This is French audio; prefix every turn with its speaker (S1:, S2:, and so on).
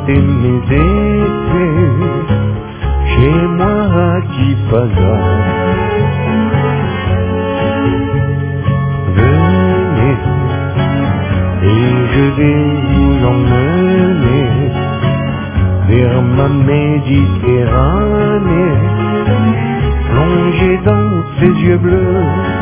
S1: porter mes épées chez moi à Tipaga. Venez, et je vais vous emmener vers ma Méditerranée, plongez dans ses yeux bleus